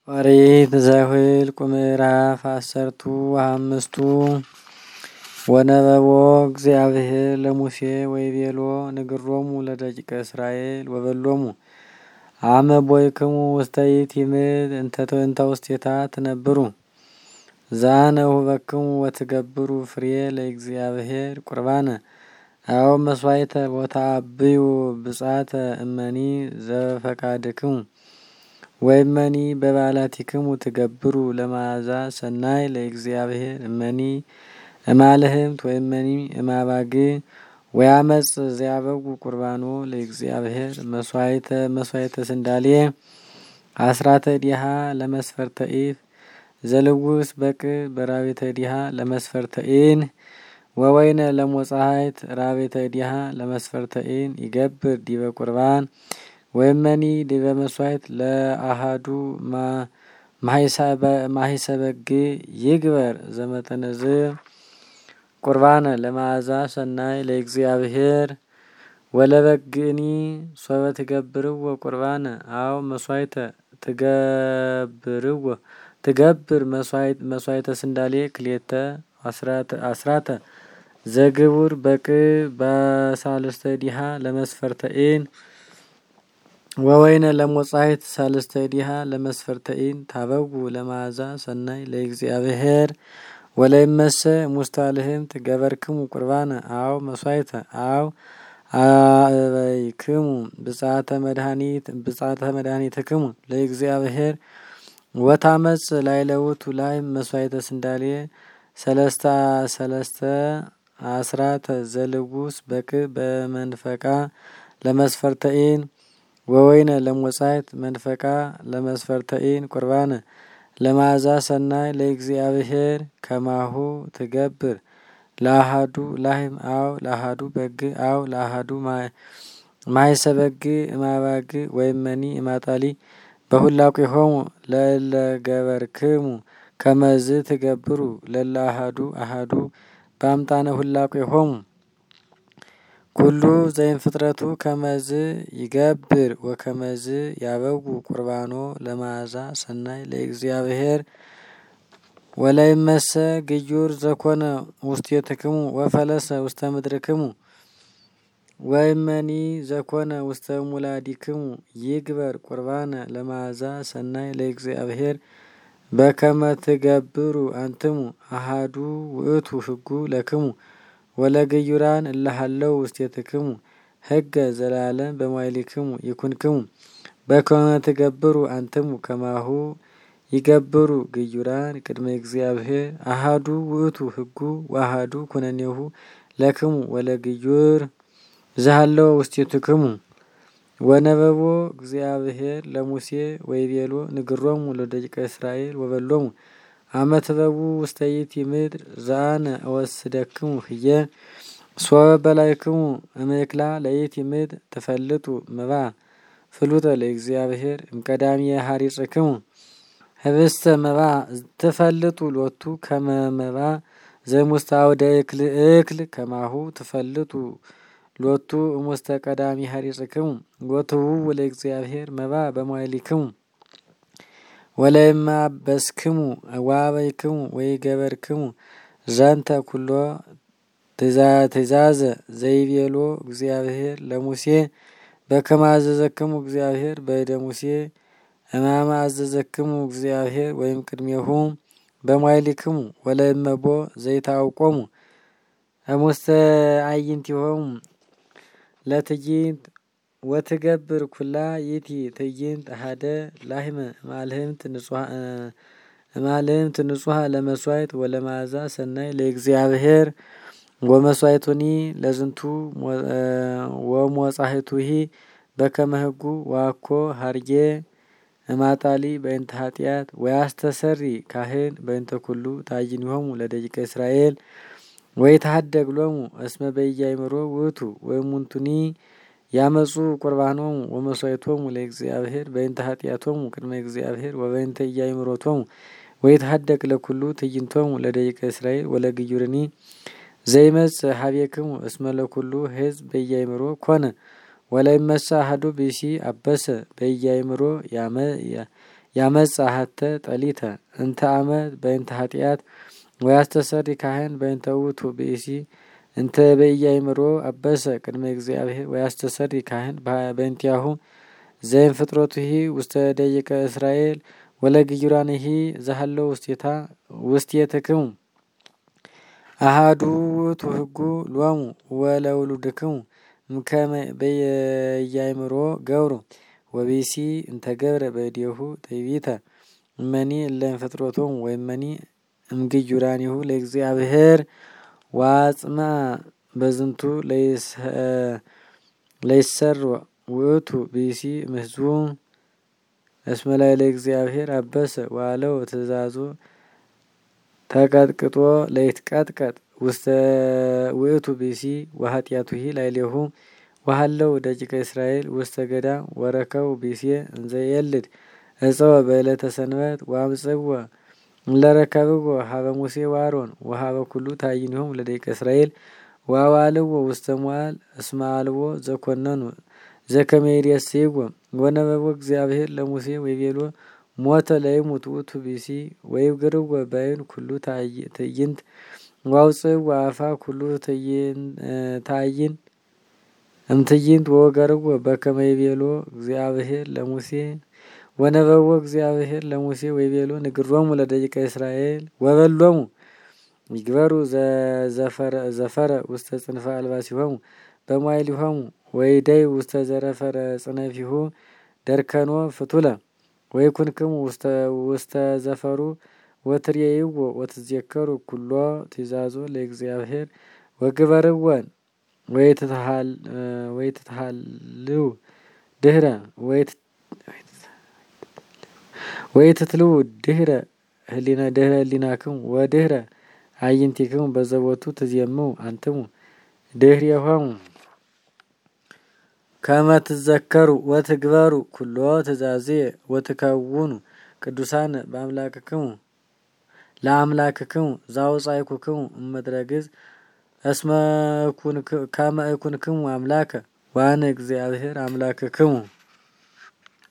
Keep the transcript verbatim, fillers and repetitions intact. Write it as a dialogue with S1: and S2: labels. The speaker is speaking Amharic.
S1: ኦሪት ዘኍልቍ ምዕራፍ አሰርቱ አምስቱ ወነበቦ እግዚአብሔር ለሙሴ ወይቤሎ ንግሮሙ ለደቂቀ እስራኤል ወበሎሙ አመ ቦይክሙ ውስተ ይእቲ ምድር እንተ ውስቴታ ትነብሩ ዛነ ውህበክሙ ወትገብሩ ፍሬ ለእግዚአብሔር ቁርባነ አው መስዋዕተ ወተአብዩ ብጻተ እመኒ ዘፈቃድክሙ ወይመኒ በባላቲክሙ ትገብሩ ለመዓዛ ሰናይ ለእግዚአብሔር እመኒ እማልህምት ወይመኒ እማባግ ወያመጽ ዚያበጉ ቁርባኖ ለእግዚአብሔር መስዋዕተ መስዋዕተ ስንዳሌ አስራተ ዲሃ ለመስፈርተ ኢፍ ዘልውስ በቅ በራቤተ ዲሃ ለመስፈርተ ኢን ወወይነ ለሞጻይት ራቤተ ዲሃ ለመስፈርተ ኢን ይገብር ዲበ ቁርባን ወይመኒ ዲበ መስዋዕት ለአሃዱ ማሂሰበግ ይግበር ዘመጠነዝ ቁርባነ ለመዓዛ ሰናይ ለእግዚአብሔር ወለበግኒ ሶበ ትገብርዎ ቁርባነ አው መስዋዕተ ትገብርዎ ትገብር መስዋዕት መስዋዕተ ስንዳሌ ክሌተ አስራተ አስራተ ዘግቡር በቅ በሳልስተ ዲሃ ለመስፈርተ ኢን ወወይነ ለሞጻይት ሳልስተ ዲሃ ለመስፈርተ ኢን ታበጉ ለመዓዛ ሰናይ ለእግዚአብሔር ወለይመሰ ሙስታልህም ትገበርክሙ ቁርባነ አው መስዋዕተ አው አበይክሙ ብጻተ መድኃኒት ብጻተ መድኃኒትክሙ ለእግዚአብሔር ወታመጽ ላይለውቱ ላይ መስዋዕተ ስንዳሌ ሰለስተ ሰለስተ አስራተ ዘልጉስ በቅ በመንፈቃ ለመስፈርተ ኢን ወወይነ ለሞጻይት መንፈቃ ለመስፈርተ ኢን ቁርባነ ለመዓዛ ሰናይ ለእግዚአብሔር ከማሁ ትገብር ለአሃዱ ላህም አው ለአሃዱ በግ አው ለአሃዱ ማይሰበግ እማባግ ወይመኒ እማጣሊ በሁላቁሆሙ ለለገበርክሙ ከመዝ ትገብሩ ለለአሃዱ አሃዱ በአምጣነ ሁላቁሆሙ ኩሉ ዘይን ፍጥረቱ ከመዝ ይገብር ወከመዝ ያበጉ ቁርባኖ ለመዓዛ ሰናይ ለእግዚአብሔር ወለይመሰ ግዩር ዘኮነ ውስቴትክሙ ወፈለሰ ውስተ ምድርክሙ ወይመኒ ዘኮነ ውስተ ሙላዲክሙ ይግበር ቁርባነ ለመዓዛ ሰናይ ለእግዚአብሔር በከመ ትገብሩ አንትሙ አሃዱ ውእቱ ህጉ ለክሙ ወለግዩራን እለሃለው ውስቴትክሙ ህገ ዘላለም በማይሊክሙ ይኩንክሙ በከመ ትገብሩ አንትሙ ከማሁ ይገብሩ ግዩራን ቅድመ እግዚአብሔር አሃዱ ውእቱ ህጉ ወአሃዱ ኩነኔሁ ለክሙ ወለግዩር ዘሃለው ውስቴትክሙ ወነበቦ እግዚአብሔር ለሙሴ ወይቤሎ ንግሮሙ ለደቂቀ እስራኤል ወበሎሙ አመትበቡ ውስተ ይእቲ ምድር ዛነ እወስደክሙ ህየ ሶበ በላይክሙ እምክላ ለይእቲ ምድር ትፈልጡ መባ ፍሉጠ ለእግዚአብሔር እምቀዳሚ ሀሪጽክሙ ህብስተ መባ ትፈልጡ ሎቱ ከመ መባ ዘሙስተ አውደ እክል እክል ከማሁ ትፈልጡ ሎቱ እሙስተ ቀዳሚ ሀሪጽክሙ ወትውው ለእግዚአብሔር መባ በማይሊክሙ ወለይማ በስክሙ ዋበይክሙ ወይገበርክሙ ዘንተ ኩሎ ትእዛዘ ዘይቤሎ እግዚአብሔር ለሙሴ በከመ አዘዘክሙ እግዚአብሔር በእደ ሙሴ እማመ አዘዘክሙ እግዚአብሔር ወይም ቅድሜሁ በማይሊክሙ ወለይመቦ ዘይታውቆሙ እሙስተ አዕይንቲሆሙ ለትዕይንት ወትገብር ኩላ ይእቲ ትዕይንት አሐደ ላህመ እማልህምት ንጹሐ እማልህምት ንጹሐ ለመስዋዕት ወለመዓዛ ሰናይ ለእግዚአብሔር ወመስዋዕቱኒ ለዝንቱ ወሞጻሕቱሂ በከመ ህጉ ዋኮ ሀርጌ እማጣሊ በእንተ ኃጢአት ወያስተሰሪ ካህን በእንተ ኩሉ ታይኒሆሙ ለደቂቀ እስራኤል ወይትሐደግ ሎሙ እስመ በኢያእምሮ ውእቱ ወእሙንቱኒ ያመጹ ቁርባኖሙ ወመስዋዕቶሙ ለእግዚአብሔር በእንተ ኃጢአቶሙ ቅድመ እግዚአብሔር ወበእንተ ኢያእምሮቶሙ ወይትሐደግ ለኩሉ ትዕይንቶሙ ለደቂቀ እስራኤል ወለግዩርኒ ዘይመጽእ ሀቤክሙ እስመ ለኩሉ ሕዝብ በኢያእምሮ ኮነ ወለይመጽእ አሐዱ ብእሲ አበሰ በኢያእምሮ ያመጻሐተ ጠሊተ እንተ አመት በእንተ ኃጢአት ወያስተሰሪ ካህን በእንተ ውእቱ ብእሲ እንተ በኢያእምሮ አበሰ ቅድመ እግዚአብሔር ወያስተሰሪ ካህን በእንቲአሁ ዘይን ፍጥረቱሂ ውስተ ደቂቀ እስራኤል ወለግዩራንሂ ዘሃለው ውስቴታ ውስቴትክሙ አሃዱ ውእቱ ሕጉ ሎሙ ወለውሉድክሙ እምከመ በኢያእምሮ ገብሩ ወብእሲ እንተ ገብረ በእዴሁ ትዕቢተ እመኒ እለ እምፍጥረቶሙ ወእመኒ እምግዩራኒሁ ለእግዚአብሔር ዋጽማ በዝንቱ ለይሰር ውእቱ ብእሲ እምሕዝቡ እስመ ላዕለ እግዚአብሔር አበሰ ዋለው ትእዛዙ ተቀጥቅጦ ለይትቀጥቀጥ ውስተ ውእቱ ብእሲ ወኃጢአቱሂ ላዕሌሁ ወሃለው ደቂቀ እስራኤል ውስተ ገዳም ወረከቡ ብእሲ እንዘ የልድ እፀወ በዕለተ ሰንበት ወአምጽእዎ ለረከብዎ ሀበ ሙሴ ወአሮን ወሀበ ኩሉ ታይኒሆሙ ለደቂቀ እስራኤል ወአዋልዎ ውስተ መዋዕል እስመ አልቦ ዘኮነኑ ዘከመ ይሬስይዎ ወነበቦ እግዚአብሔር ለሙሴ ወይቤሎ ሞተ ለይሙት ውእቱ ብእሲ ወይግርዎ በዓይን ኩሉ ትዕይንት ወአውፅእዎ አፋ ኩሉ ትዕይን እምትዕይንት ወገርዎ በከመ ይቤሎ እግዚአብሔር ለሙሴ ወነበቦ እግዚአብሔር ለሙሴ ወይቤሎ ንግሮሙ ለደቂቀ እስራኤል ወበሎሙ ይግበሩ ዘፈረ ውስተ ጽንፈ አልባሲሆሙ በመዋዕሊሆሙ ወይደይ ውስተ ዘረፈረ ጽነፊሁ ደርከኖ ፍቱለ ወይኩንክሙ ውስተ ዘፈሩ ወትሬይዎ ወትዘከሩ ኩሎ ትእዛዞ ለእግዚአብሔር ወግበርዎን ወይትትሃልው ድህረ ወይትትልው ድህረ ህሊና ድህረ ህሊናክሙ ወድህረ አዕይንቲክሙ በዘቦቱ ትዜምው አንትሙ ድህሬሆሙ ከመ ትዘከሩ ወትግበሩ ኩሎ ትእዛዝየ ወትከውኑ ቅዱሳን በአምላክክሙ ለአምላክክሙ ዘአውጻእኩክሙ እምድረ ግብጽ እስመ ከመ እኩንክሙ አምላከ ወአነ እግዚአብሔር አምላክክሙ